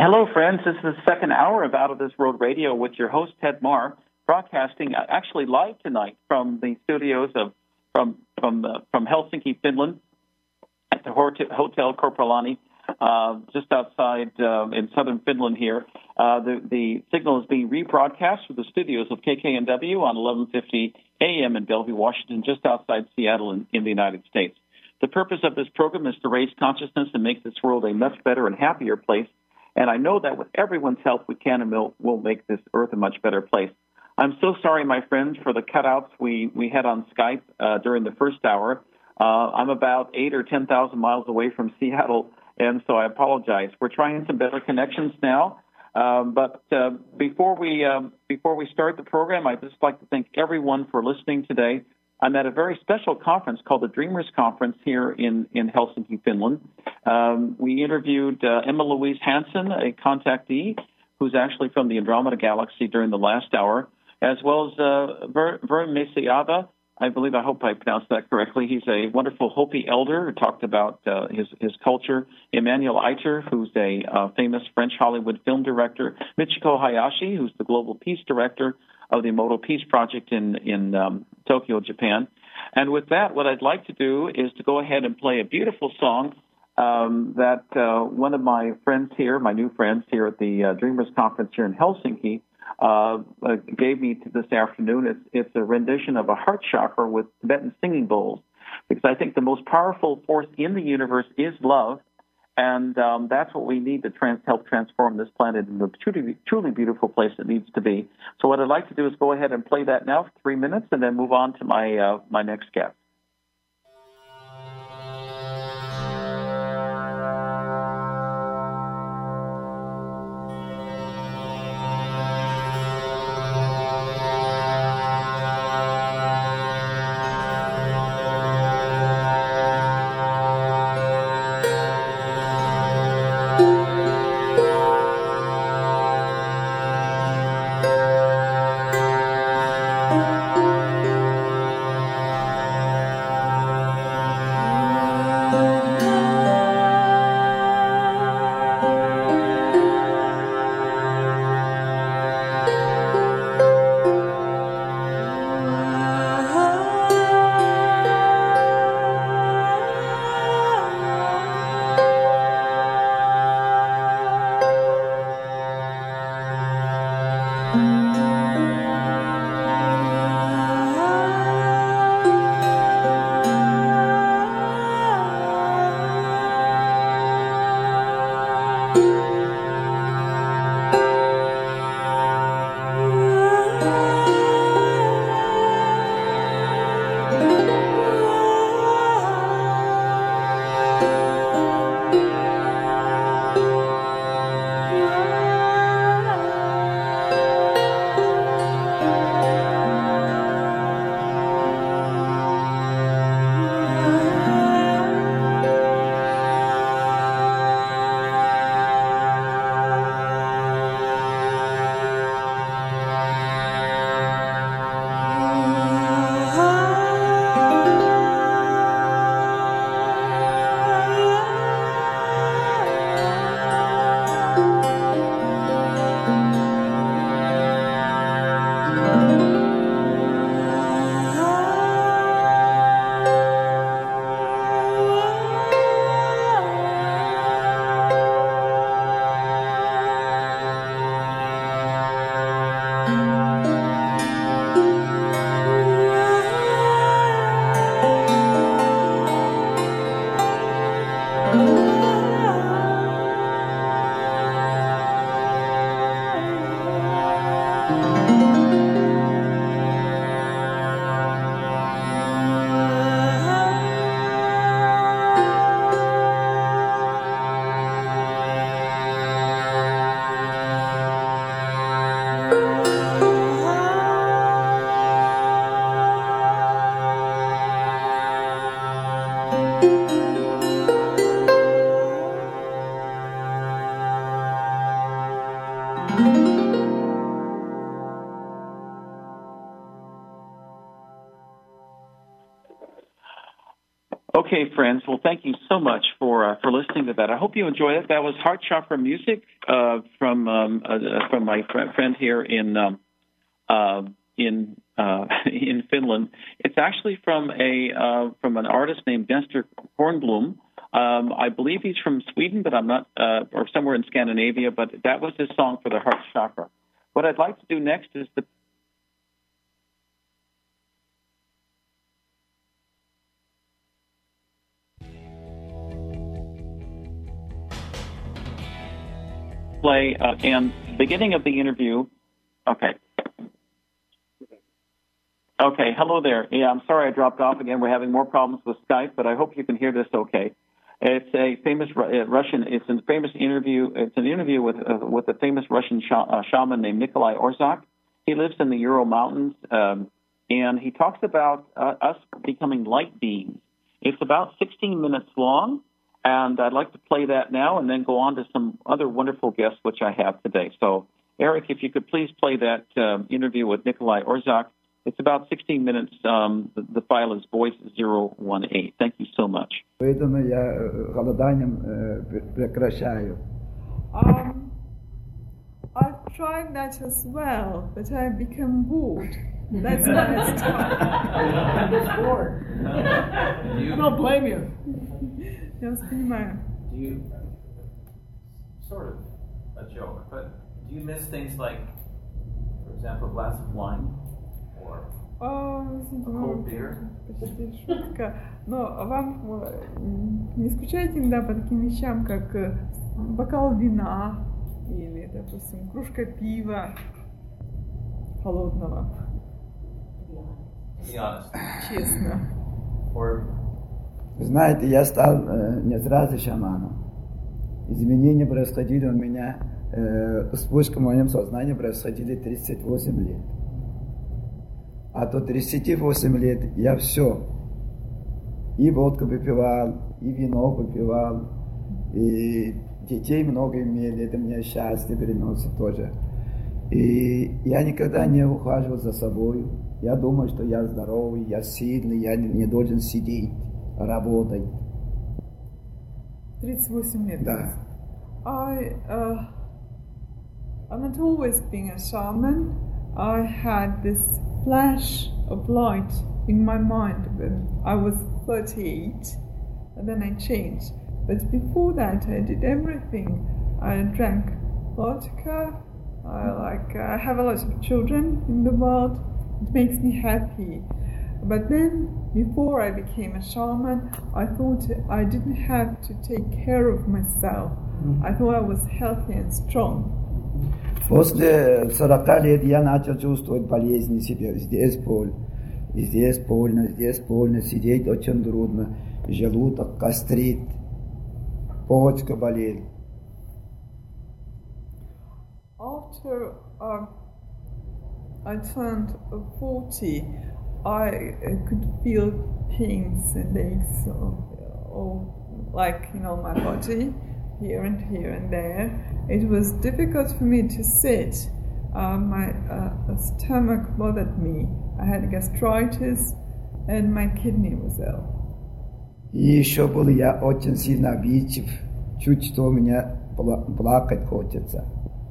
Hello, friends. This is the second hour of Out of This World Radio with your host, Ted Marr, broadcasting actually live tonight from the studios of from Helsinki, Finland, at the Hotel Korpalani, just outside in southern Finland here. The signal is being rebroadcast from the studios of KKNW on 1150 AM in Bellevue, Washington, just outside Seattle in the United States. The purpose of this program is to raise consciousness and make this world a much better and happier place. And I know that with everyone's help we can and we'll make this earth a much better place. I'm so sorry, my friends, for the cutouts we had on Skype during the first hour. I'm about 8,000 or 10,000 miles away from Seattle, and so I apologize. We're trying some better connections now. But before we start the program, I'd just like to thank everyone for listening today. I'm at a very special conference called the Dreamers Conference here in Helsinki, Finland. We interviewed Emma Louise Hansen, a contactee who's actually from the Andromeda Galaxy during the last hour, as well as Vern Mesiava. I hope I pronounced that correctly. He's a wonderful Hopi elder who talked about his culture. Emmanuel Eiter, who's a famous French Hollywood film director. Michiko Hayashi, who's the Global Peace Director of the Emoto Peace Project in Tokyo, Japan. And with that, what I'd like to do is to go ahead and play a beautiful song that one of my friends here, my new friends here at the Dreamers Conference here in Helsinki, gave me this afternoon. It's a rendition of a heart chakra with Tibetan singing bowls, because I think the most powerful force in the universe is love, and that's what we need to help transform this planet into a truly beautiful place it needs to be. So what I'd like to do is go ahead and play that now for 3 minutes, and then move on to my next guest. Okay, friends. Well, thank you so much for listening to that. I hope you enjoyed it. That was Heart Chakra music from my friend here in Finland. It's actually from an artist named Nestor Kornblom. I believe he's from Sweden, but I'm not, or somewhere in Scandinavia. But that was his song for the Heart Chakra. What I'd like to do next is the play and beginning of the interview. Okay. Okay. Hello there. Yeah, I'm sorry I dropped off again. We're having more problems with Skype, but I hope you can hear this okay. It's a famous Russian. It's a famous interview. It's an interview with a famous Russian shaman named Nikolai Orzak. He lives in the Ural Mountains, and he talks about us becoming light beings. It's about 16 minutes long. And I'd like to play that now and then go on to some other wonderful guests which I have today. So, Eric, if you could please play that interview with Nikolai Orzak. It's about 16 minutes. The file is voice 018. Thank you so much. Поэтому я голоданием прекращаю. I've tried that as well, but I've become bored. That's why I stopped. I'm just bored. I don't blame you. Я вас понимаю. Do you, sort of a joke, but do you miss things like, for example, a glass of wine or a cold beer? Почти шутка. Но вам не скучаете иногда по таким вещам, как бокал вина или, допустим, кружка пива холодного? Be honest. Честно. Or Знаете, я стал не сразу шаманом. Изменения происходили у меня, вспышка в моем сознании происходили 38 лет. А до 38 лет я все. И водку выпивал, и вино выпивал, и детей много имели, это мне счастье переносит тоже. И я никогда не ухаживал за собой. Я думаю, что я здоровый, я сильный, я не должен сидеть, работать. 38 лет. Да. I'm not always being a shaman. I had this flash of light in my mind when I was 38, and then I changed. But before that, I did everything. I drank vodka. I have a lot of children in the world. It makes me happy. But then, before I became a shaman, I thought I didn't have to take care of myself. I thought I was healthy and strong. После 40 лет я начал чувствовать болезни себе. Здесь боль, и здесь больно, сидеть очень трудно. Желудок гастрит, почка болит. After I turned 40, I could feel pains and aches all like, my body, here and there. It was difficult for me to sit. My stomach bothered me. I had gastritis and my kidney was ill. И еще был я очень сильно обидчив. Чуть что у меня плакать хочется.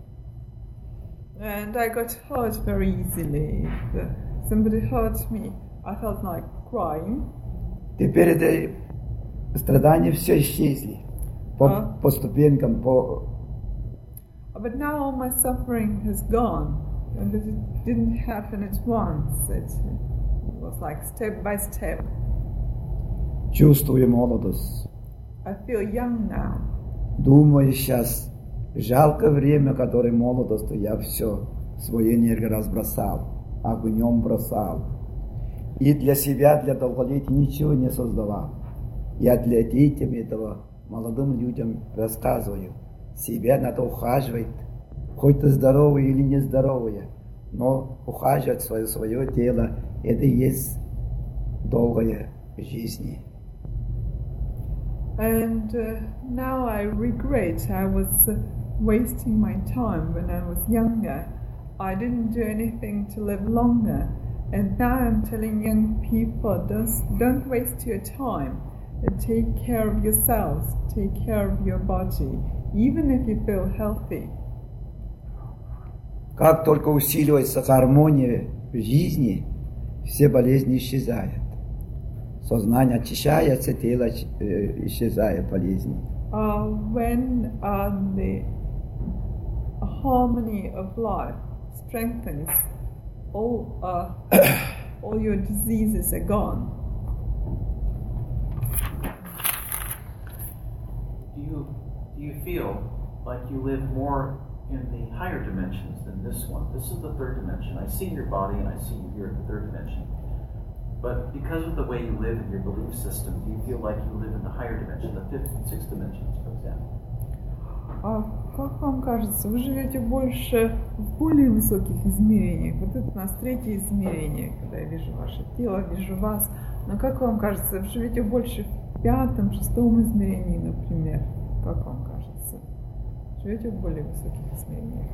And I got hurt very easily. If somebody hurt me, I felt like crying. Теперь это страдания все исчезли. По ступенькам, But now all my suffering has gone. And it didn't happen at once. It was like step by step. Чувствую молодость. I feel young now. Думаю сейчас, жалко время, которое молодостью я все, свою энергию разбросал, огнем бросал. И для себя, для долголетия ничего не создавал. Я для детям этого молодым людям рассказываю. Себя надо ухаживать, хоть ты здоровый или нездоровый, но ухаживать свое тело, это и есть долгая жизнь. And now I regret I was wasting my time when I was younger. I didn't do anything to live longer. And now I'm telling young people, don't waste your time. take care of yourselves, take care of your body, even if you feel healthy. Как только усиливается гармония в жизни, все болезни исчезают. Сознание очищается, тело исчезает болезни. When the harmony of life strengthens, all your diseases are gone. Do you feel like you live more in the higher dimensions than this one? This is the third dimension. I see your body and I see you here at the third dimension. But because of the way you live in your belief system, do you feel like you live in the higher dimension, the fifth and sixth dimensions, for example? Как вам кажется, вы живете больше в более высоких измерениях? Вот это у нас третье измерение, когда я вижу ваше тело, вижу вас. Но как вам кажется, вы живете больше в пятом, шестом измерении, например? Как вам кажется? Живете в более высоких измерениях?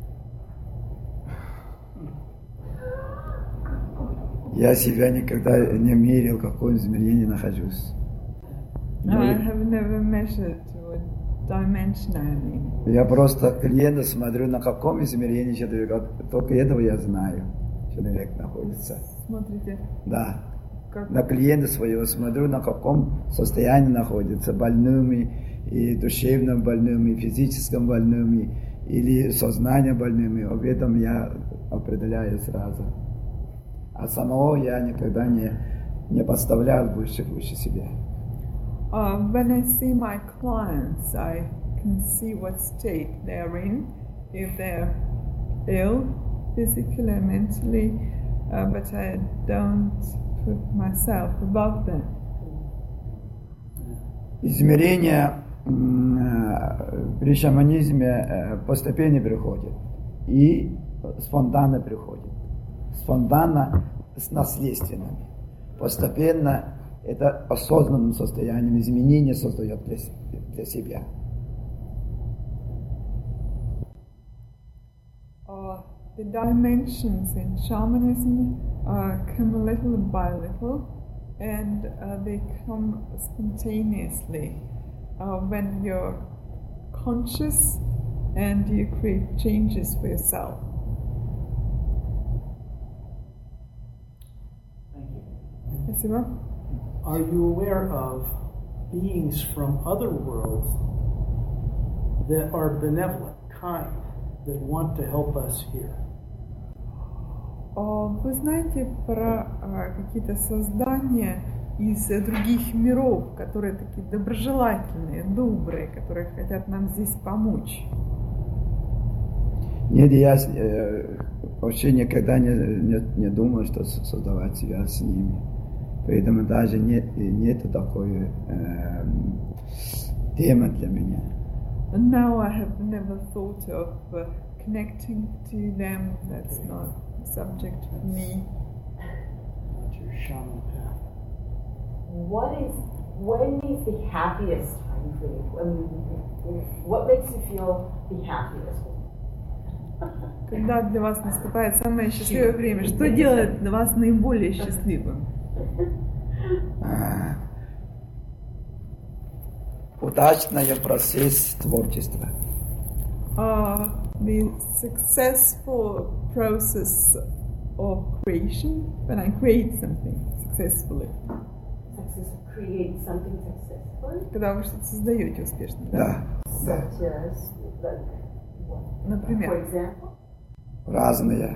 Я себя никогда не мерил, в каком измерении нахожусь. I have never measured what dimension I'm in. Я просто клиента смотрю, на каком измерении человек, только этого я знаю, человек находится. Смотрите. Да. На клиента своего смотрю, на каком состоянии находится, больными, и душевно больными, и физическом больными, или сознание больными. Об этом я определяю сразу. А самого я никогда не подставлял выше себя. When I see my clients, I can see what state they're in, if they're ill, physically, mentally, but I don't put myself above them. Измерения при шаманизме постепенно приходят и спонтанно приходят. Спонтанно с наследственными. Постепенно это осознанным состоянием изменения создает для себя. The dimensions in shamanism come a little by little, and they come spontaneously when you're conscious and you create changes for yourself. Спасибо. Are you aware of beings from other worlds that are benevolent, kind, that want to help us here? Вы знаете про какие-то создания из других миров, которые такие доброжелательные, добрые, которые хотят нам здесь помочь? Нет, я вообще никогда не думаю, что создавать связь с ними. Поэтому даже нет такой темы для меня. And now I have never thought of connecting to them. That's not a subject for me. That's your shaman path. When is the happiest time for you? What makes you feel the happiest? Когда для вас наступает самое счастливое время, что делает вас наиболее счастливым? Удачный процесс творчества. The successful process of creation, when I create something successfully. Create something successfully? Когда вы что-то создаете успешно, да? Да. Например? For example? Разные.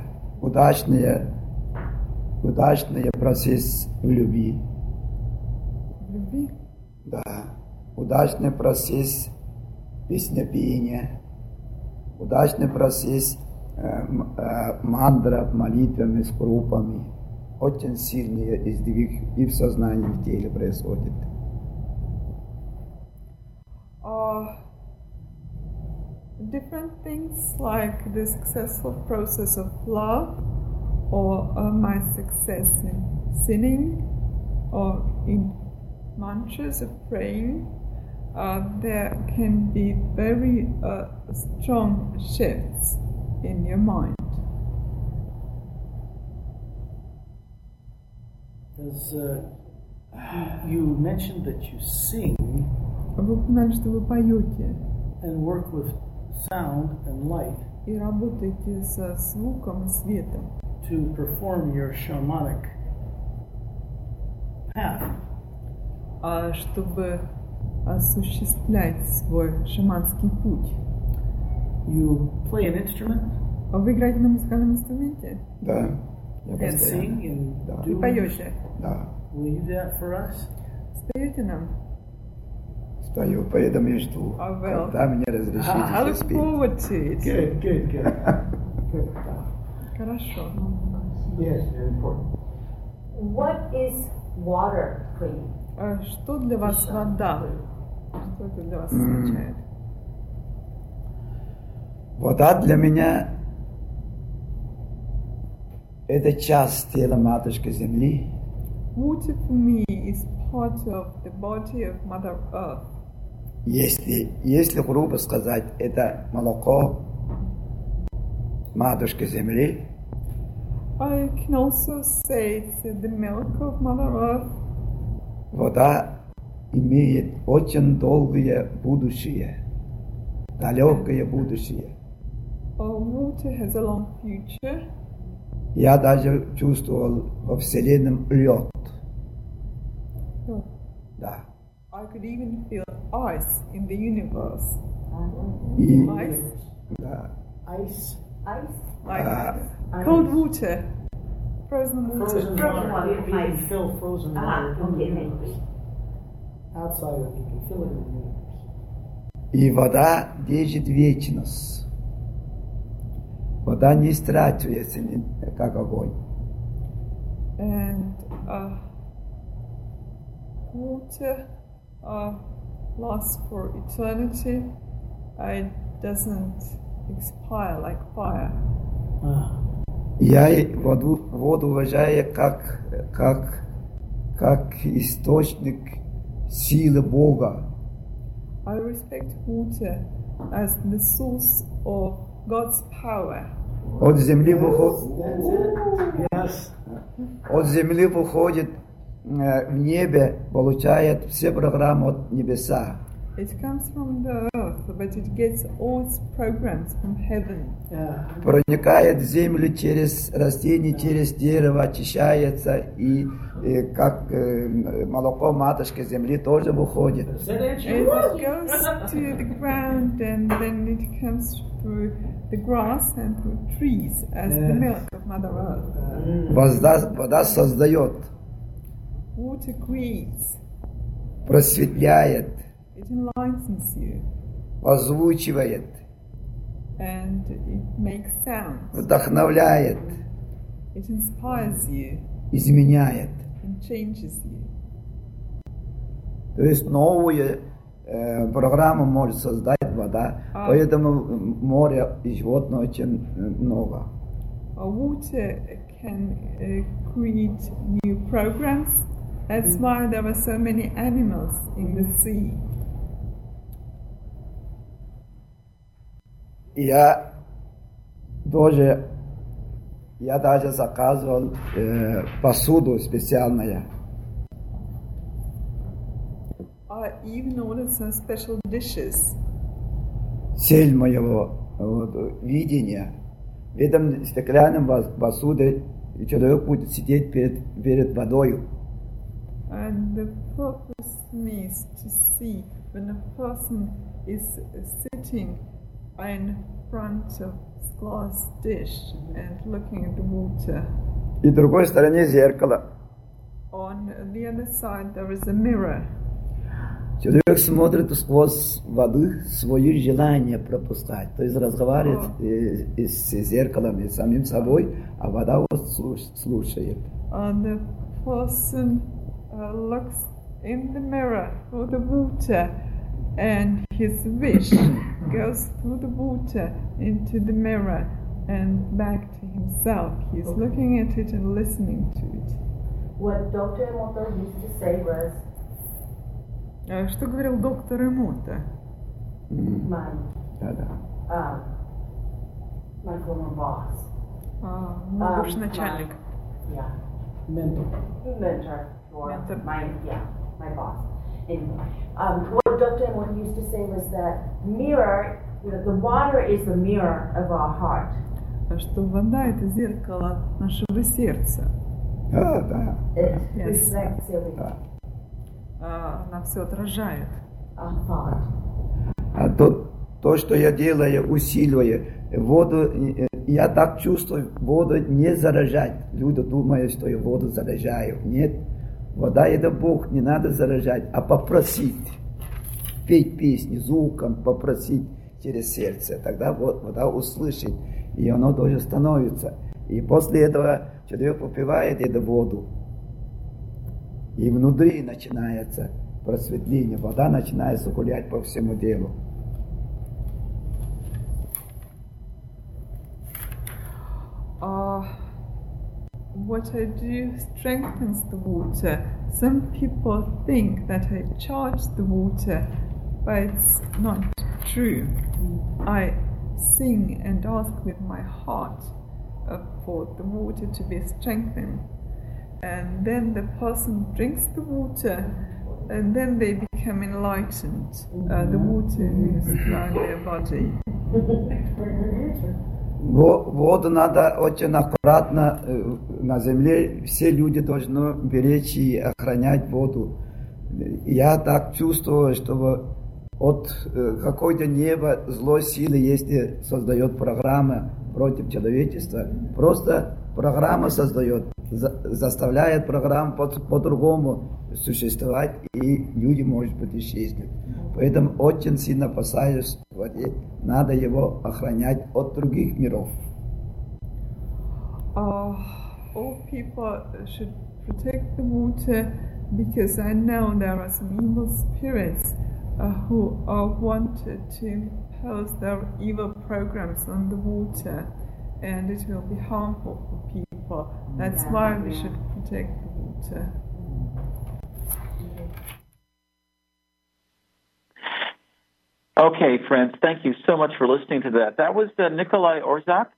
Удачный процесс в любви. В любви? Да. Удачный процесс песнопения. Удачный процесс мантра, молитвами, с группами. Очень сильные сдвиг и в сознании, и в теле происходит. Different things like the successful process of love, or my success in singing, or in mantras of praying, there can be very strong shifts in your mind. Does You mentioned that you sing Вы упоминали, что вы поете and work with sound and light и работаете со звуком и светом, to perform your shamanic path. чтобы осуществлять свой шаманский путь. You play an instrument Вы играете на музыкальном инструменте? Да. Я and постоянно. sing and Да. И do. поете? Да. Will you do that for us? Споете нам? Стою, поэтому и жду. well. Когда мне разрешите I look спеть. forward to it. Good, good, good. Good. Хорошо. Yes, very important. What is water for you? Что для вас вода? Что это для вас означает? Вода для меня это часть тела Матушки Земли. Water for me is part of the body of Mother Earth. Если грубо сказать, это молоко Матушки Земли. I can also say it's the milk of Mother Earth. Вода имеет очень долгое будущее, далекое будущее. Water has a long future. Я даже чувствовал во Вселенной лед. Да. I could even feel ice in the universe. И, Ice? да. Ice. Ice? Like Ah. cold water. Frozen water. Frozen Frozen water. water, You can ice. fill frozen water Ah, in the okay, universe. Outside of it, you can fill it in the universe. И вода держит вечность. Вода не истрачивается, как огонь. And water lasts for eternity. It doesn't expire like fire. Я воду уважаю как источник силы Бога. I respect water as the source of God's power. От земли Yes. выходит в небе, получает все программы от небеса. It comes from the earth, but it gets all its programs from heaven. Yeah. Проникает в землю через растения, через дерево, очищается, и как молоко матушки земли тоже выходит. Does that answer It your question? goes to the ground and then it comes through the grass and through trees as the milk of Mother Earth. Вода создает, Water creates, просветляет, it enlightens you, озвучивает, and it makes sounds. вдохновляет, It inspires you изменяет. and changes you. То есть новую программу может создать вода, поэтому море и животных очень много. Water can create new programs. That's why there are so many animals in the sea. Я даже заказывал посуду специальную. I even ordered some special dishes. Цель моего видения в этом стеклянном посуде человек будет сидеть перед водой. And the purpose for me is to see when a person is sitting in front of this glass dish and looking at the water. И в другой стороне зеркало. On the other side there is a mirror. Человек смотрит сквозь воду свои желания пропускать. То есть разговаривает с зеркалом и самим собой, а вода вот слушает. The person looks in the mirror for the water, and his wish goes through the water into the mirror and back to himself. He's looking at it and listening to it. What Dr. Emoto used to say was, Что говорил доктор Эмото? my Да. my former boss. Мой бывший начальник. Yeah. Mentor. Mentor. for Mentor. my boss. Anyway, what Dr. Emoto used to say was that mirror, the water is the mirror of our heart. Что вода — это зеркало нашего сердца. Да. It Yes. reflects everything. Она все отражает. Our thought. А то, что я делаю, усиливаю воду, я так чувствую, воду не заражать. Люди думают, что я воду заражаю. Нет, вода это Бог, не надо заражать, а попросить. Петь песни звуком, попросить через сердце. Тогда вода услышит, и оно тоже становится. И после этого человек попивает эту воду, и внутри начинается просветление. Вода начинает гулять по всему делу. What I do strengthens the water. Some people think that I charge the water, but it's not true. I sing and ask with my heart for the water to be strengthened. And then the person drinks the water, and then they become enlightened. The water moves around their body. Воду надо очень аккуратно на земле. Все люди должны беречь и охранять воду. Я так чувствую, что от какой-то неба злой силы, если создает программа против человечества, просто программа создает, заставляет программу по-другому существовать, и люди, может быть, исчезнут. Поэтому очень сильно опасаюсь, надо его охранять от других миров. All people should protect the water, because I know there are some evil spirits who are wanted to impose their evil programs on the water, and it will be harmful for people. That's why we should protect the water. Okay, friends, thank you so much for listening to that. That was Nikolai Orzhak,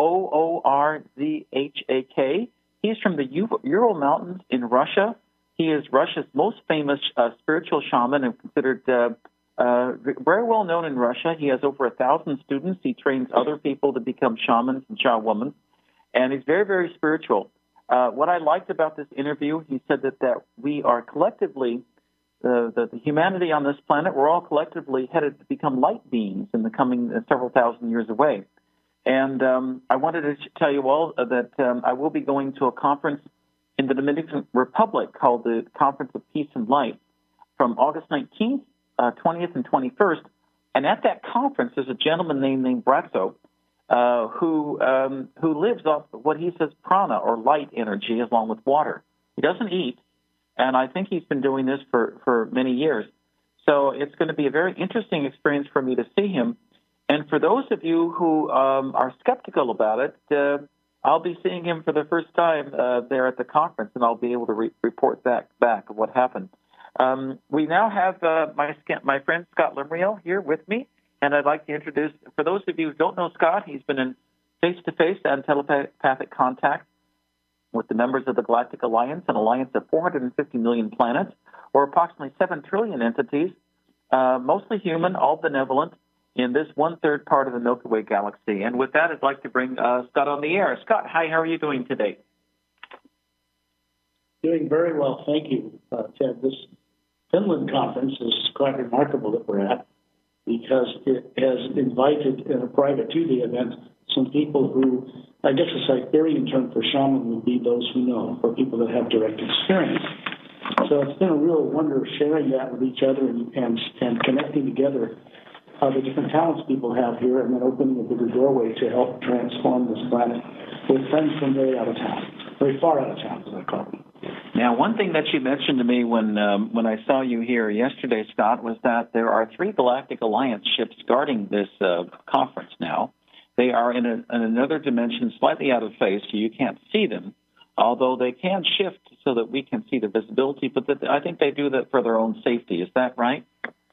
Oorzhak. He's from the Ural Mountains in Russia. He is Russia's most famous spiritual shaman and considered very well known in Russia. He has over 1,000 students. He trains other people to become shamans and shawomen, and he's very, very spiritual. What I liked about this interview, he said that we are collectively, the humanity on this planet, we're all collectively headed to become light beings in the coming several thousand years away. And I wanted to tell you all that I will be going to a conference in the Dominican Republic called the Conference of Peace and Light from August 19th, 20th, and 21st. And at that conference, there's a gentleman named Braxo who lives off what he says prana, or light energy, along with water. He doesn't eat, and I think he's been doing this for many years. So it's going to be a very interesting experience for me to see him. And for those of you who are skeptical about it, I'll be seeing him for the first time there at the conference, and I'll be able to report back of what happened. We now have my friend Scott Limriel here with me, and I'd like to introduce, for those of you who don't know Scott, he's been in face-to-face and telepathic contact with the members of the Galactic Alliance, an alliance of 450 million planets, or approximately 7 trillion entities, mostly human, all benevolent, in this one-third part of the Milky Way galaxy. And with that, I'd like to bring Scott on the air. Scott, hi, how are you doing today? Doing very well, thank you, Ted. This Finland conference is quite remarkable that we're at, because it has invited, in a private to the event, some people who, I guess a Siberian term for shaman would be those who know, for people that have direct experience. So it's been a real wonder sharing that with each other and connecting together the different talents people have here, and then opening a bigger doorway to help transform this planet with friends from very out of town, very far out of town, as I call them. Now, one thing that you mentioned to me when I saw you here yesterday, Scott, was that there are 3 Galactic Alliance ships guarding this conference now. They are in another dimension, slightly out of phase, so you can't see them, although they can shift so that we can see the visibility, but I think they do that for their own safety. Is that right?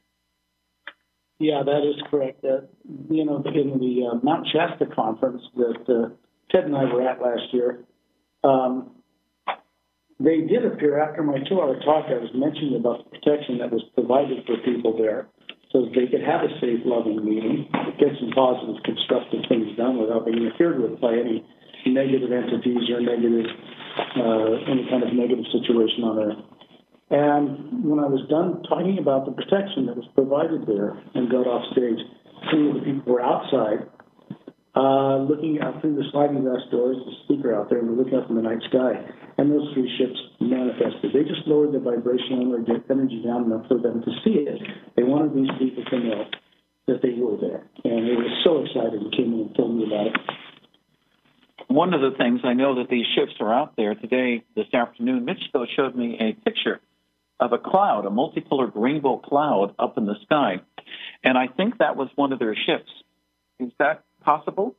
Yeah, that is correct. In the Mount Shasta conference that Ted and I were at last year, they did appear after my 2-hour talk. I was mentioning about the protection that was provided for people there so that they could have a safe, loving meeting, get some positive, constructive things done without being interfered with by any negative entities or any kind of negative situation on Earth. And when I was done talking about the protection that was provided there and got off stage, some of the people were outside looking out through the sliding glass doors, the speaker out there, and we're looking up in the night sky. And those 3 ships manifested. They just lowered the vibrational energy down enough for them to see it. They wanted these people to know that they were there. And they were so excited and came in and told me about it. One of the things, I know that these ships are out there today, this afternoon. Michiko showed me a picture of a cloud, a multicolored rainbow cloud up in the sky. And I think that was one of their ships. Is that possible?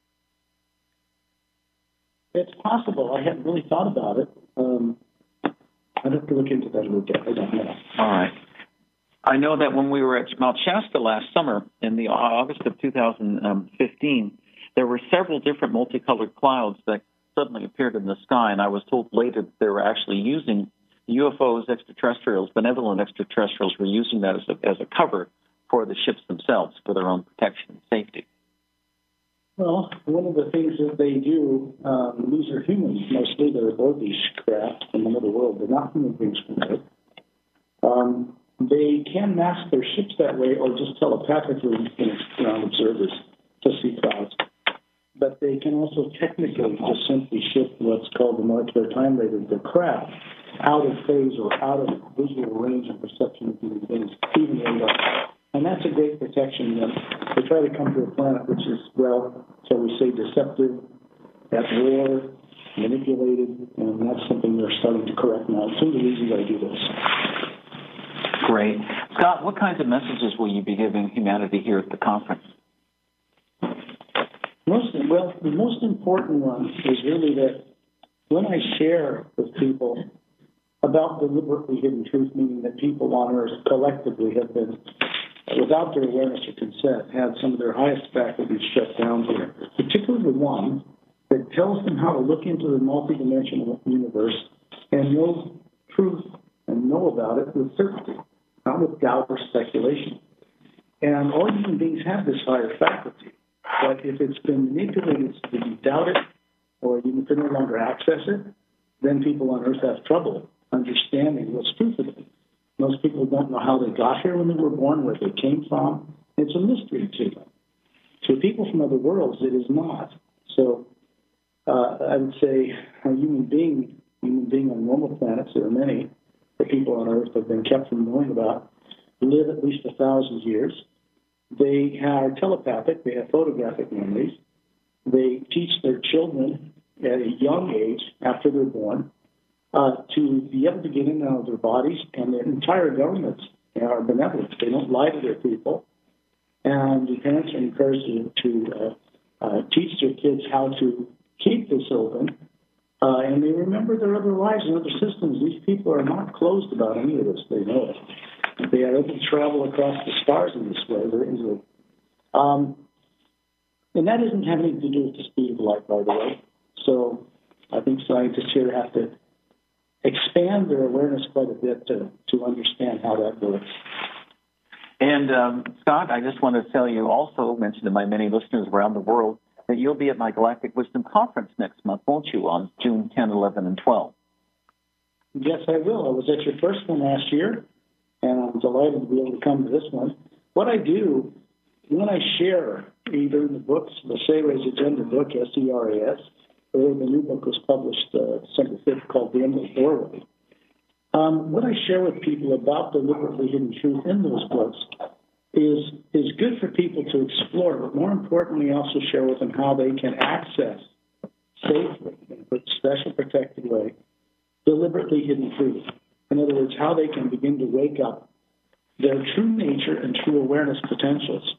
It's possible. I hadn't really thought about it. I'd have to look into that a little bit. I don't know. All right. I know that when we were at Mount Shasta last summer, in the August of 2015, there were several different multicolored clouds that suddenly appeared in the sky, and I was told later that they were actually using UFOs, extraterrestrials, benevolent extraterrestrials were using that as a cover for the ships themselves, for their own protection and safety. Well, one of the things that they do, these are humans mostly. They're aboard these craft from another world. They're not human beings from Earth. They can mask their ships that way or just telepathically influence ground observers to see clouds. But they can also technically just simply shift what's called the molecular time rate of the craft out of phase or out of visual range and perception of human beings, even radar. And that's a great protection. They try to come to a planet which is, well, shall we say, deceptive, at war, manipulated, and that's something they're starting to correct now. It's one of the reasons I do this. Great. Scott, what kinds of messages will you be giving humanity here at the conference? The most important one is really that when I share with people about deliberately hidden truth, meaning that people on Earth collectively have been, without their awareness or consent, had some of their highest faculties shut down here, particularly the one that tells them how to look into the multidimensional universe and know truth and know about it with certainty, not with doubt or speculation. And all human beings have this higher faculty, but if it's been manipulated to be doubted or you can no longer access it, then people on Earth have trouble understanding what's true for them. Most people don't know how they got here when they were born, where they came from. It's a mystery to them. To people from other worlds, it is not. So I would say a human being on normal planets, there are many that people on Earth have been kept from knowing about, live at least 1,000 years. They are telepathic. They have photographic memories. They teach their children at a young age, after they're born, to be able to get in and out of their bodies, and their entire governments are benevolent. They don't lie to their people. And the parents are encouraged to teach their kids how to keep this open, and they remember their other lives and other systems. These people are not closed about any of this. They know it. They are able to travel across the stars in this way very easily. And that doesn't have anything to do with the speed of light, by the way. So I think scientists here have to expand their awareness quite a bit to understand how that works. And Scott, I just want to tell you, also mention to my many listeners around the world, that you'll be at my Galactic Wisdom Conference next month, won't you, on June 10, 11, and 12? Yes, I will. I was at your first one last year, and I'm delighted to be able to come to this one. What I do, when I share, either in the books, the Seres Agenda book, SERAS, or the new book was published December 5th called The Endless Doorway, what I share with people about deliberately hidden truth in those books is good for people to explore, but more importantly, also share with them how they can access safely, in a special protected way, deliberately hidden truth. In other words, how they can begin to wake up their true nature and true awareness potentials.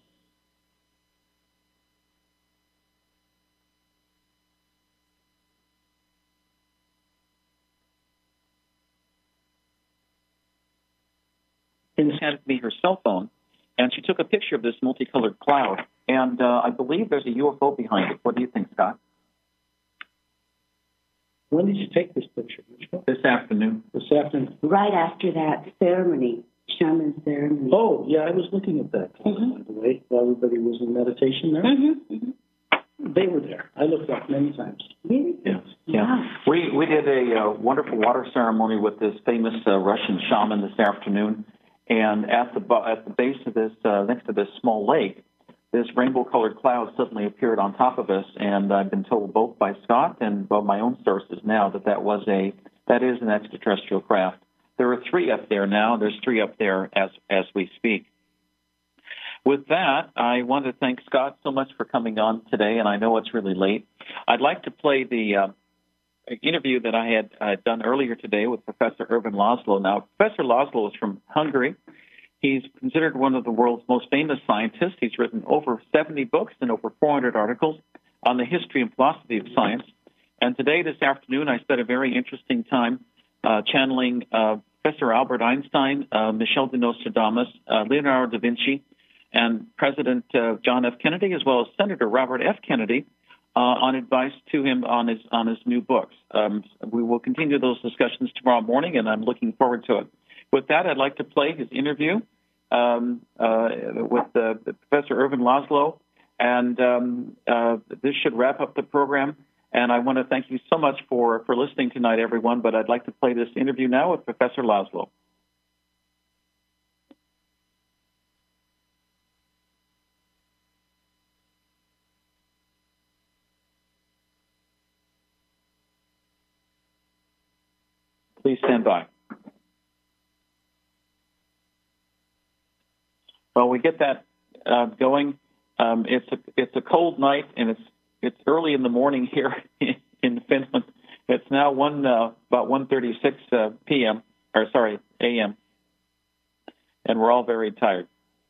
And handed me her cell phone, and she took a picture of this multicolored cloud, and I believe there's a UFO behind it. What do you think, Scott? When did you take this picture? This afternoon. This afternoon. Right after that ceremony, shaman ceremony. Oh, yeah, I was looking at that, by the way. Everybody was in meditation there. They were there. I looked up many times. Really? Yeah. Yeah. We did a wonderful water ceremony with this famous Russian shaman this afternoon, and at the base of this, next to this small lake, this rainbow-colored cloud suddenly appeared on top of us, and I've been told both by Scott and by my own sources now that is an extraterrestrial craft. There are 3 up there now. There's 3 up there as we speak. With that, I want to thank Scott so much for coming on today, and I know it's really late. I'd like to play the interview that I had done earlier today with Professor Ervin Laszlo. Now, Professor Laszlo is from Hungary. He's considered one of the world's most famous scientists. He's written over 70 books and over 400 articles on the history and philosophy of science. And today, this afternoon, I spent a very interesting time channeling Professor Albert Einstein, Michel de Nostradamus, Leonardo da Vinci, and President John F. Kennedy, as well as Senator Robert F. Kennedy, on advice to him on his new books. We will continue those discussions tomorrow morning, and I'm looking forward to it. With that, I'd like to play his interview with Professor Ervin Laszlo, and this should wrap up the program. And I want to thank you so much for listening tonight, everyone, but I'd like to play this interview now with Professor Laszlo. Please stand by. Well, we get that going. It's a cold night, and it's early in the morning here in Finland. It's now about 1:36 p.m. a.m. And we're all very tired.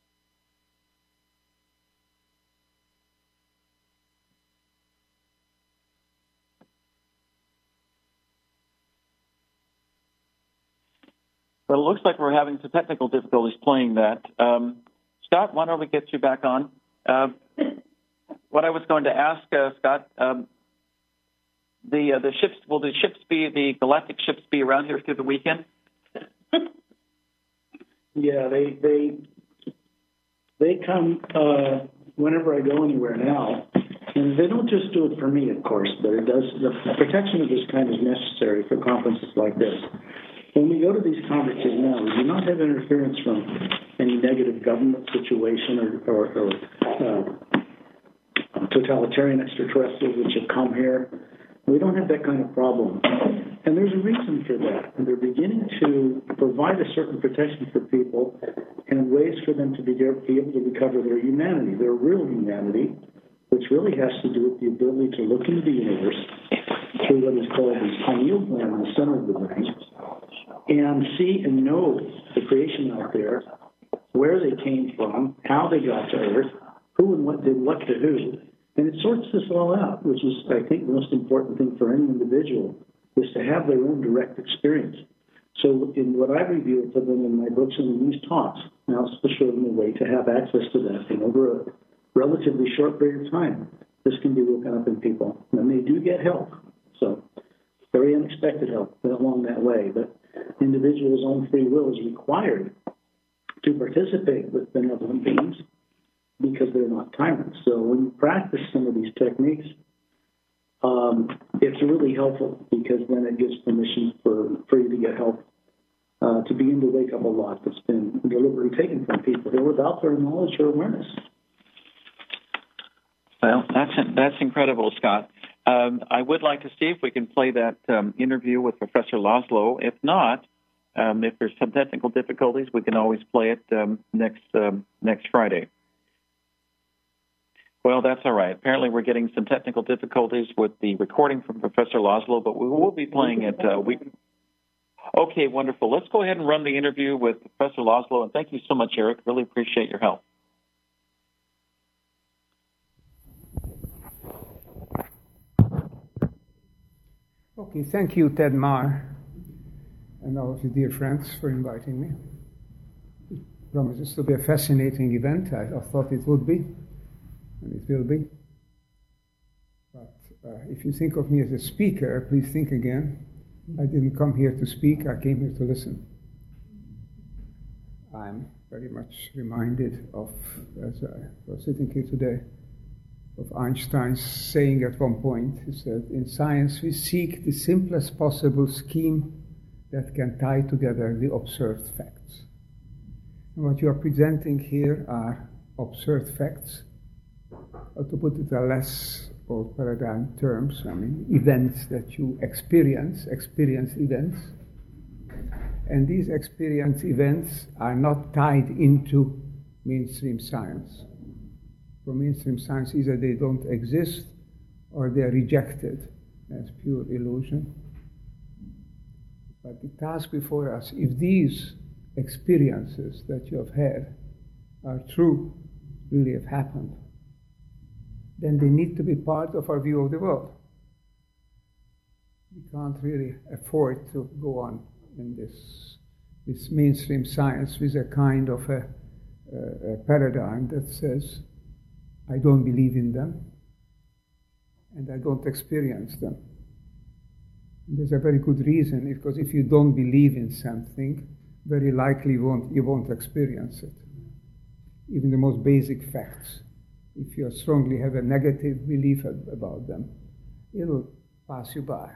But it looks like we're having some technical difficulties playing that. Scott, why don't we get you back on? What I was going to ask, Scott, the ships, will the galactic ships be around here through the weekend? Yeah, they come whenever I go anywhere now, and they don't just do it for me, of course, but it does. The protection of this kind is necessary for conferences like this. When we go to these conferences now, we do not have interference from any negative government situation or totalitarian extraterrestrials which have come here. We don't have that kind of problem. And there's a reason for that. And they're beginning to provide a certain protection for people and ways for them to be able to recover their humanity, their real humanity, which really has to do with the ability to look into the universe through what is called the pineal gland in the center of the brain, and see and know the creation out there, where they came from, how they got to Earth, who and what did what to who. And it sorts this all out, which is, I think, the most important thing for any individual, is to have their own direct experience. So in what I reveal to them in my books and in these talks, now it's to show them a way to have access to that. And over a relatively short period of time, this can be woken up in people. And they do get help. So very unexpected help along that way. But individuals' own free will is required to participate with benevolent beings because they're not tyrants. So when you practice some of these techniques, it's really helpful because then it gives permission for you to get help, to begin to wake up a lot that's been deliberately taken from people. They're without their knowledge or awareness. Well, that's incredible, Scott. I would like to see if we can play that interview with Professor Laszlo. If not, if there's some technical difficulties, we can always play it next Friday. Well, that's all right. Apparently, we're getting some technical difficulties with the recording from Professor Laszlo, but we will be playing it. Okay, wonderful. Let's go ahead and run the interview with Professor Laszlo, and thank you so much, Eric. Really appreciate your help. Okay, thank you, Ted Marr, and all of you dear friends for inviting me. It promises to be a fascinating event. I thought it would be, and it will be. But if you think of me as a speaker, please think again. I didn't come here to speak, I came here to listen. I'm very much reminded of, as I was sitting here today, of Einstein's saying at one point. He said, in science we seek the simplest possible scheme that can tie together the observed facts. And what you are presenting here are observed facts, or to put it in less old paradigm terms, I mean events that you experience events. And these experience events are not tied into mainstream science. For mainstream science, either they don't exist or they are rejected as pure illusion. But the task before us, if these experiences that you have had are true, really have happened, then they need to be part of our view of the world. We can't really afford to go on in this mainstream science with a kind of a paradigm that says, I don't believe in them and I don't experience them. And there's a very good reason, because if you don't believe in something, very likely you won't experience it. Even the most basic facts, if you strongly have a negative belief about them, it'll pass you by.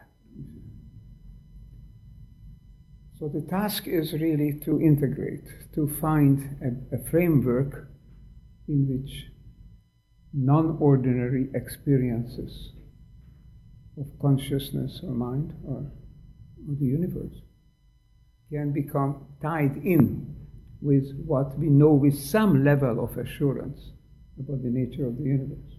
So the task is really to integrate, to find a framework in which non-ordinary experiences of consciousness or mind or the universe can become tied in with what we know with some level of assurance about the nature of the universe.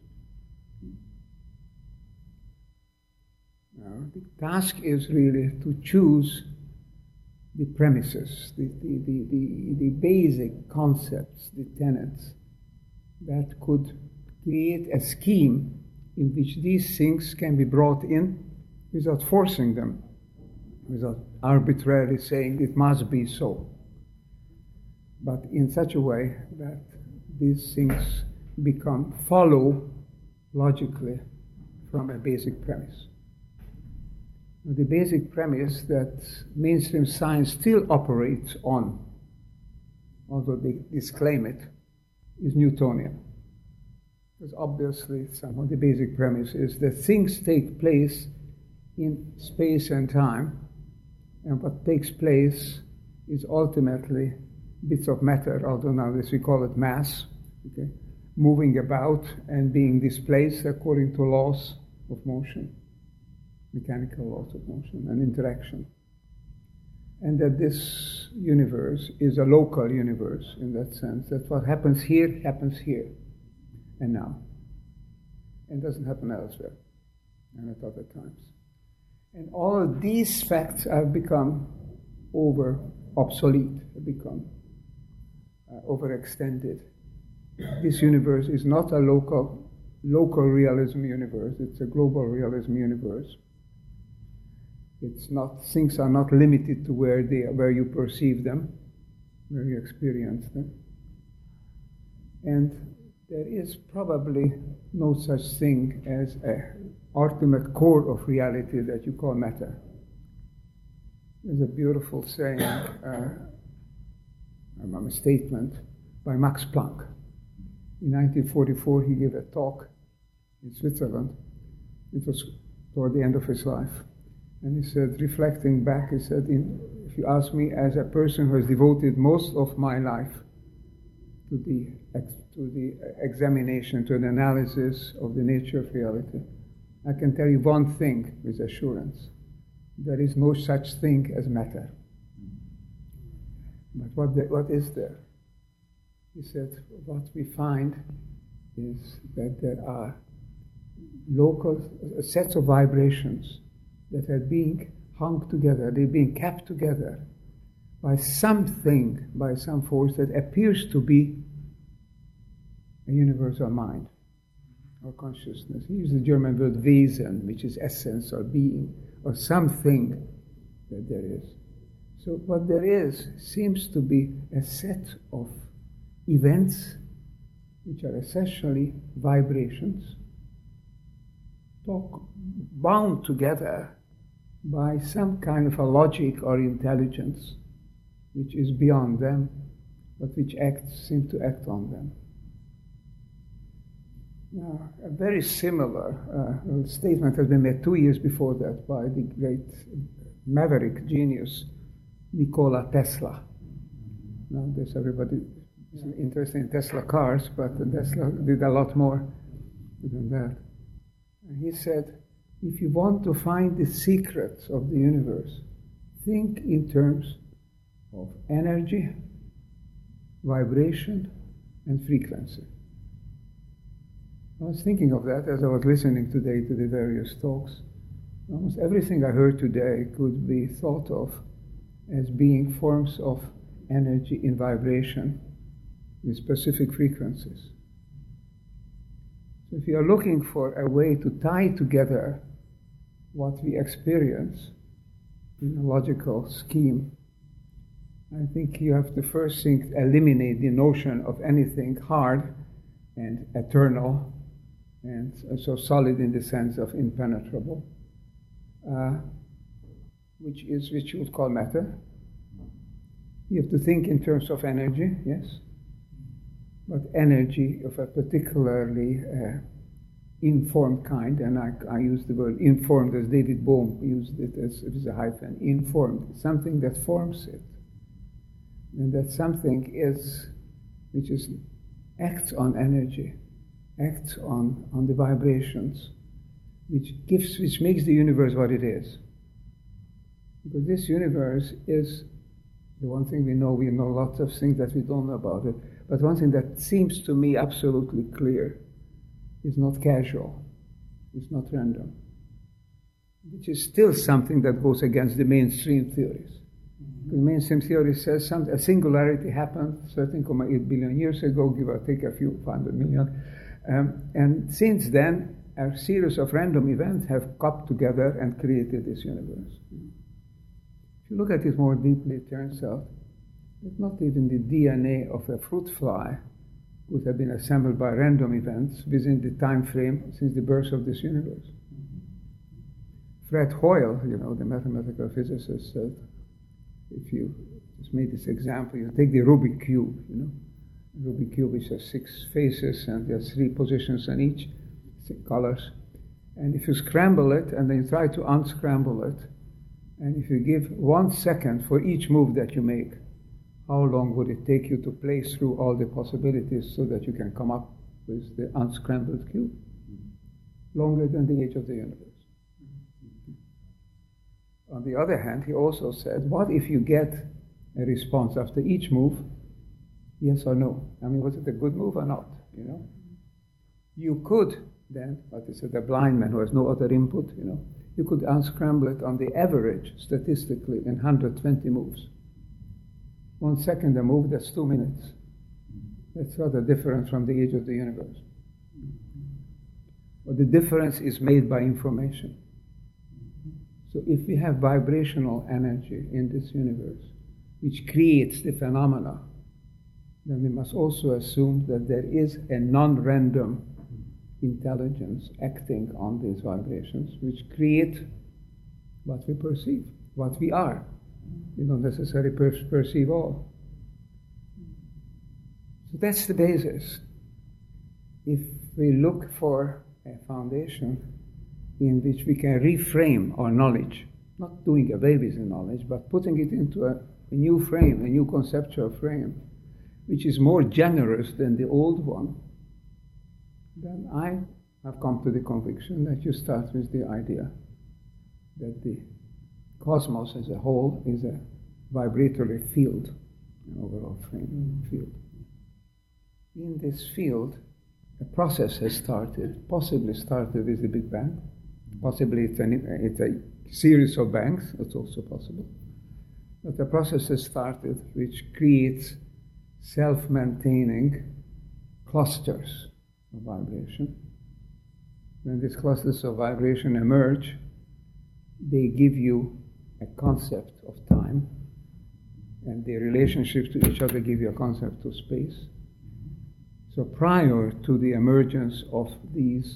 Now, the task is really to choose the premises, the basic concepts, the tenets that could create a scheme in which these things can be brought in without forcing them, without arbitrarily saying it must be so, but in such a way that these things follow logically from a basic premise. The basic premise that mainstream science still operates on, although they disclaim it, is Newtonian. Because obviously some of the basic premise is that things take place in space and time, and what takes place is ultimately bits of matter, although nowadays we call it mass, okay, moving about and being displaced according to laws of motion, mechanical laws of motion and interaction. And that this universe is a local universe in that sense, that what happens here and now, and doesn't happen elsewhere and at other times. And all of these facts have become obsolete, have become overextended. This universe is not a local realism universe, it's a global realism universe. It's not, things are not limited to where you perceive them, where you experience them. And there is probably no such thing as an ultimate core of reality that you call matter. There's a beautiful saying, a statement by Max Planck. In 1944, he gave a talk in Switzerland. It was toward the end of his life. And he said, reflecting back, he said, if you ask me, as a person who has devoted most of my life to the examination, to an analysis of the nature of reality, I can tell you one thing with assurance. There is no such thing as matter. But what is there? He said, what we find is that there are local sets of vibrations that are being hung together, they're being kept together by something, by some force that appears to be a universal mind or consciousness. He used the German word Wesen, which is essence or being, or something that there is. So what there is seems to be a set of events which are essentially vibrations bound together by some kind of a logic or intelligence which is beyond them, but which seem to act on them. Now, a very similar statement has been made 2 years before that by the great maverick genius Nikola Tesla. Now, there's everybody is interested in Tesla cars, but Tesla did a lot more than that. And he said, if you want to find the secrets of the universe, think in terms of energy, vibration, and frequency. I was thinking of that as I was listening today to the various talks. Almost everything I heard today could be thought of as being forms of energy in vibration with specific frequencies. So if you are looking for a way to tie together what we experience in a logical scheme, I think you have to first eliminate the notion of anything hard and eternal and so solid in the sense of impenetrable, which you would call matter. You have to think in terms of energy, yes, but energy of a particularly informed kind, and I use the word informed as David Bohm used it as a hyphen, informed, something that forms it. And that something which acts on energy, acts on the vibrations, which makes the universe what it is. Because this universe is the one thing we know lots of things that we don't know about it, but one thing that seems to me absolutely clear is not casual, it's not random, which is still something that goes against the mainstream theories. The mainstream theory says a singularity happened 13.8 billion years ago, give or take a few 500 million. And since then, a series of random events have come together and created this universe. If you look at it more deeply, it turns out that not even the DNA of a fruit fly would have been assembled by random events within the time frame since the birth of this universe. Fred Hoyle, the mathematical physicist, said, if you just made this example, you take the Rubik cube, Rubik cube which has 6 faces and there's 3 positions on each, 6 colors. And if you scramble it and then you try to unscramble it, and if you give 1 second for each move that you make, how long would it take you to play through all the possibilities so that you can come up with the unscrambled cube? Longer than the age of the universe. On the other hand, he also said, what if you get a response after each move, yes or no? I mean, was it a good move or not? You could then, but it's the blind man who has no other input, you could unscramble it on the average, statistically, in 120 moves. 1 second a move, that's 2 minutes. That's rather different from the age of the universe. But the difference is made by information. So if we have vibrational energy in this universe, which creates the phenomena, then we must also assume that there is a non-random intelligence acting on these vibrations, which create what we perceive, what we are. We don't necessarily perceive all. So that's the basis. If we look for a foundation in which we can reframe our knowledge, not doing away with the knowledge, but putting it into a new frame, a new conceptual frame, which is more generous than the old one, then I have come to the conviction that you start with the idea that the cosmos as a whole is a vibratory field, an overall frame field. In this field, a process has started, possibly started with the Big Bang. Possibly it's a series of bangs, that's also possible. But the process has started which creates self-maintaining clusters of vibration. When these clusters of vibration emerge, they give you a concept of time, and the relationships to each other give you a concept of space. So prior to the emergence of these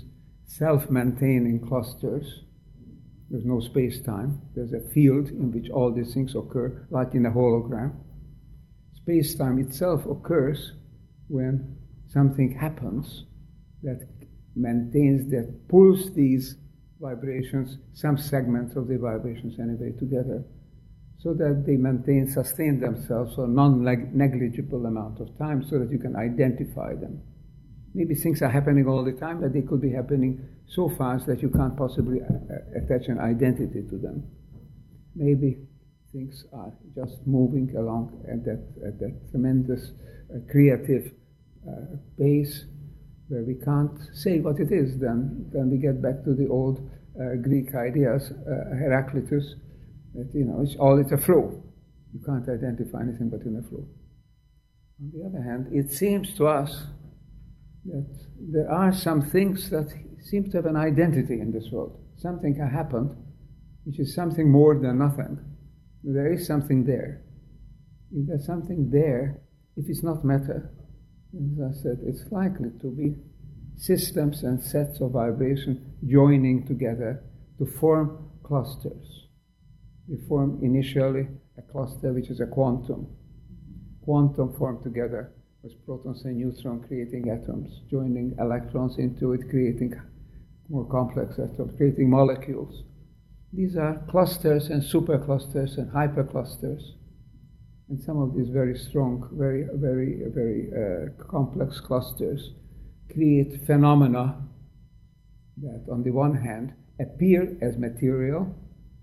self-maintaining clusters. There's no space-time. There's a field in which all these things occur, like in a hologram. Space-time itself occurs when something happens that maintains, that pulls these vibrations, some segments of the vibrations anyway, together, so that they sustain themselves for a non-negligible amount of time, so that you can identify them. Maybe things are happening all the time, but they could be happening so fast that you can't possibly attach an identity to them. Maybe things are just moving along at that tremendous creative pace where we can't say what it is. Then we get back to the old Greek ideas, Heraclitus, that it's a flow. You can't identify anything but in a flow. On the other hand, it seems to us that there are some things that seem to have an identity in this world. Something has happened, which is something more than nothing. There is something there. If there's something there, if it's not matter, as I said, it's likely to be systems and sets of vibration joining together to form clusters. They form initially a cluster which is a quantum. Quantum formed together with protons and neutrons creating atoms, joining electrons into it, creating more complex atoms, creating molecules. These are clusters and superclusters and hyperclusters. And some of these very strong, very, very, very complex clusters create phenomena that, on the one hand, appear as material,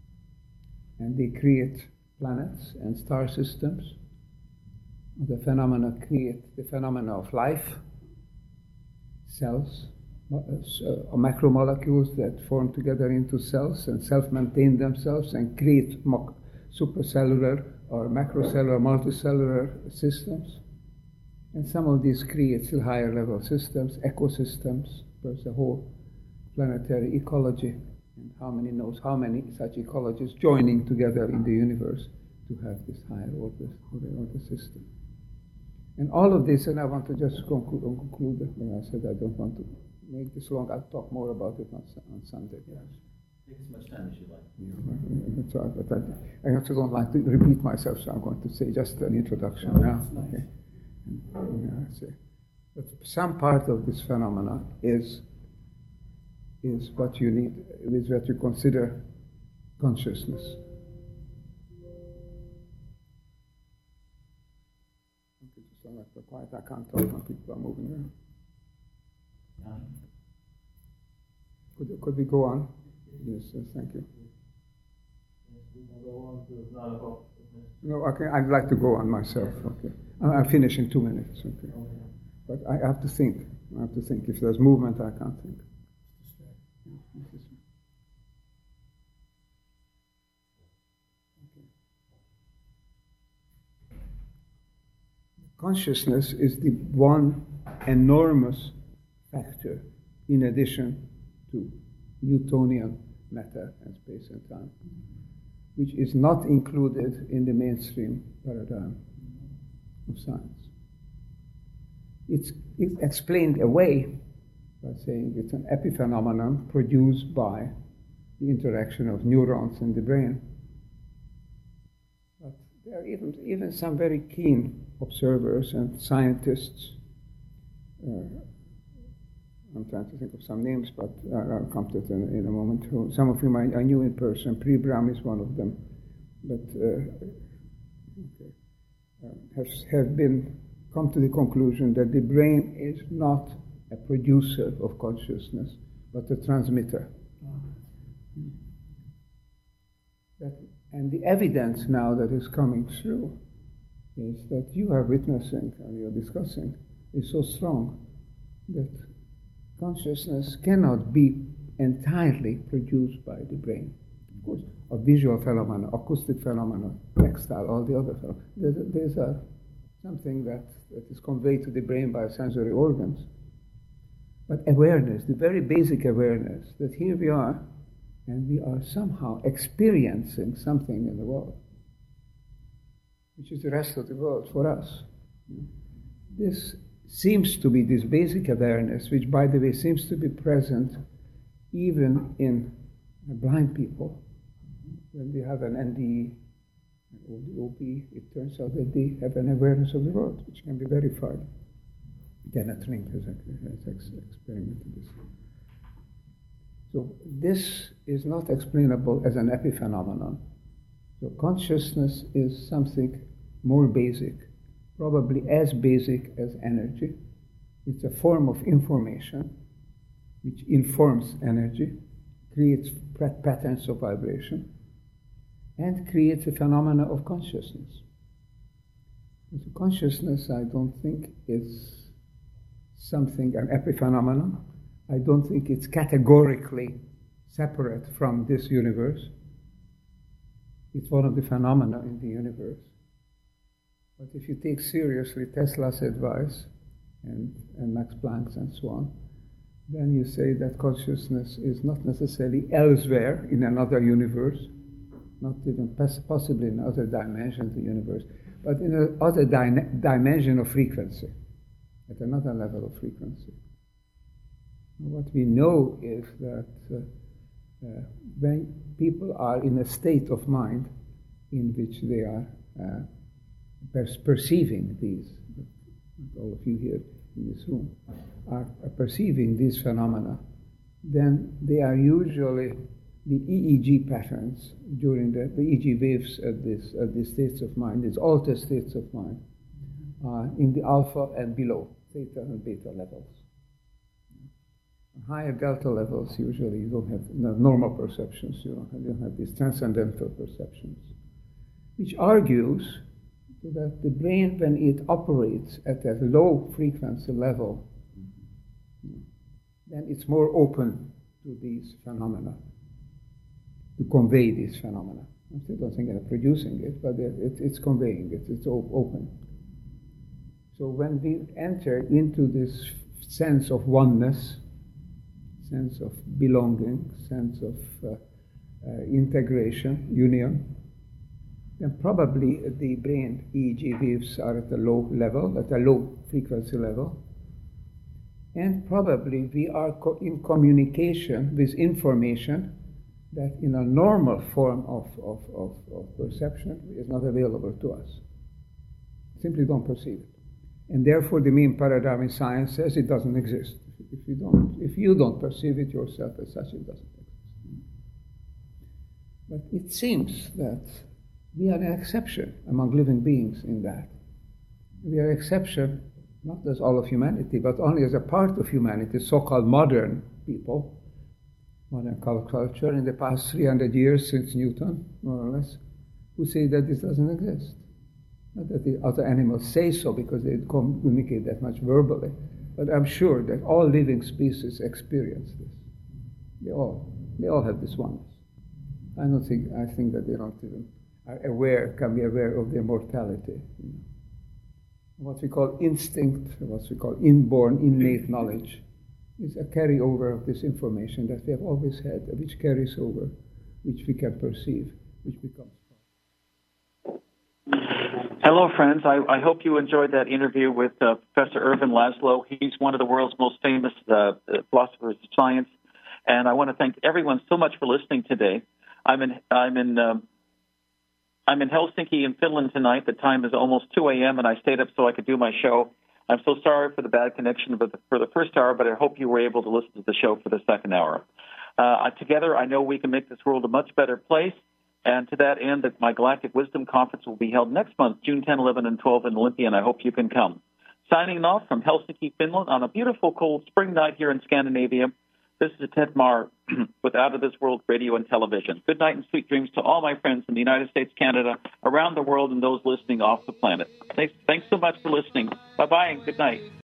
and they create planets and star systems. The phenomena create the phenomena of life, cells, macromolecules that form together into cells and self-maintain themselves and create supercellular or macrocellular, multicellular systems. And some of these create still higher level systems, ecosystems. There's a whole planetary ecology, and how many such ecologies joining together in the universe to have this higher order system. And all of this, and I want to just conclude that when I said I don't want to make this long, I'll talk more about it on Sunday. Yeah. Take as much time as you like. Yeah, that's right, but I also don't like to repeat myself, so I'm going to say just an introduction now. Nice. Okay. But some part of this phenomena is what you need, is what you consider consciousness. Like the quiet, I can't talk when people are moving around. Could we go on? Yes, thank you. No, okay, I'd like to go on myself. Okay, I'll finish in 2 minutes. Okay, but I have to think. If there's movement, I can't think. Consciousness is the one enormous factor in addition to Newtonian matter and space and time, which is not included in the mainstream paradigm of science. It's explained away by saying it's an epiphenomenon produced by the interaction of neurons in the brain. But there are even some very keen observers and scientists. I'm trying to think of some names, but I'll come to it in a moment. Some of whom I knew in person. Pribram is one of them, but have come to the conclusion that the brain is not a producer of consciousness, but a transmitter. And the evidence now that is coming through is that you are witnessing and you're discussing is so strong that consciousness cannot be entirely produced by the brain. Of course, a visual phenomena, acoustic phenomena, textile, all the other phenomena. There's something that is conveyed to the brain by sensory organs. But awareness, the very basic awareness that here we are, and we are somehow experiencing something in the world, which is the rest of the world for us. This seems to be this basic awareness, which, by the way, seems to be present even in blind people, when they have an NDE, an OB, it turns out that they have an awareness of the world, which can be verified. Dennett Ring has experimented this. So this is not explainable as an epiphenomenon. So consciousness is something more basic, probably as basic as energy. It's a form of information which informs energy, creates patterns of vibration, and creates a phenomena of consciousness. And so consciousness, I don't think, is something, an epiphenomenon. I don't think it's categorically separate from this universe. It's one of the phenomena in the universe. But if you take seriously Tesla's advice and Max Planck's and so on, then you say that consciousness is not necessarily elsewhere in another universe, not even possibly in other dimensions of the universe, but in another dimension of frequency, at another level of frequency. What we know is that when people are in a state of mind in which they are perceiving these, all of you here in this room are perceiving these phenomena, then they are usually the EEG patterns during the EEG waves at these states of mind, these altered states of mind, in the alpha and below, theta and beta levels. Higher delta levels, usually you don't have normal perceptions, you don't have these transcendental perceptions, which argues that the brain, when it operates at a low frequency level, then it's more open to these phenomena, to convey these phenomena. I still don't think they're producing it, but it's conveying it, it's open. So when we enter into this sense of oneness, sense of belonging, sense of integration, union, then probably the brain EEG waves are at a low level, at a low frequency level, and probably we are in communication with information that in a normal form of perception is not available to us. Simply don't perceive it. And therefore the main paradigm in science says it doesn't exist. If you don't perceive it yourself as such, it doesn't exist. But it seems that we are an exception among living beings in that. We are an exception, not as all of humanity, but only as a part of humanity, so-called modern people, modern culture in the past 300 years since Newton, more or less, who say that this doesn't exist. Not that the other animals say so because they communicate that much verbally, but I'm sure that all living species experience this. They all have this oneness. I think that they don't even can be aware of their mortality. What we call instinct, what we call inborn, innate knowledge, is a carryover of this information that we have always had, which carries over, which we can perceive, which becomes part. Hello, friends. I hope you enjoyed that interview with Professor Ervin Laszlo. He's one of the world's most famous philosophers of science, and I want to thank everyone so much for listening today. I'm in Helsinki in Finland tonight. The time is almost 2 a.m., and I stayed up so I could do my show. I'm so sorry for the bad connection for the first hour, but I hope you were able to listen to the show for the second hour. Together, I know we can make this world a much better place, and to that end, my Galactic Wisdom Conference will be held next month, June 10, 11, and 12 in Olympia, and I hope you can come. Signing off from Helsinki, Finland, on a beautiful, cold spring night here in Scandinavia, this is Ted Marr with Out of This World Radio and Television. Good night and sweet dreams to all my friends in the United States, Canada, around the world, and those listening off the planet. Thanks so much for listening. Bye-bye and good night.